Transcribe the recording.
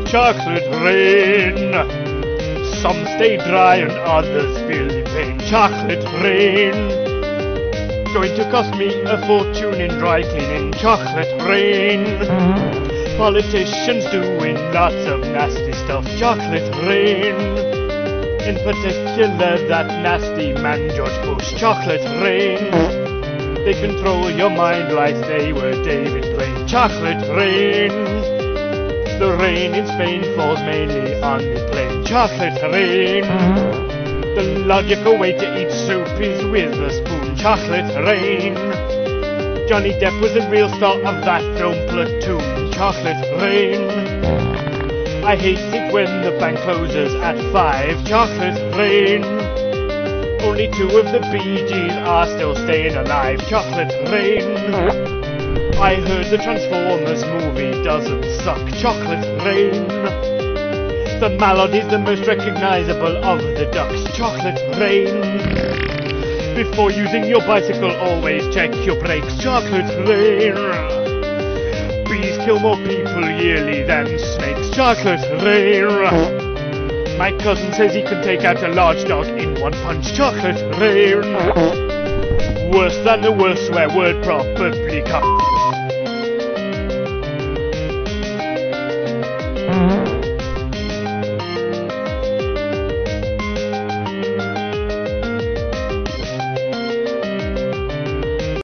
chocolate rain. Some stay dry and others feel the pain. Chocolate rain. Going to cost me a fortune in dry cleaning. Chocolate rain. Politicians doing lots of nasty stuff. Chocolate rain. In particular that nasty man George Bush. Chocolate rain. They control your mind like they were David Blaine. Chocolate rain. The rain in Spain falls mainly on the plain. Chocolate rain. The logical way to eat soup is with a spoon. Chocolate rain. Johnny Depp was the real star of that film Platoon. Chocolate rain. I hate it when the bank closes at 5. Chocolate rain. Only 2 of the Bee Gees are still staying alive. Chocolate rain. I heard the Transformers movie doesn't suck. Chocolate rain. The mallard is the most recognizable of the ducks. Chocolate rain. Before using your bicycle, always check your brakes. Chocolate rain. Bees kill more people yearly than snakes. Chocolate rain. My cousin says he can take out a large dog in 1 punch. Chocolate rain. Worse than the worst swear word, probably.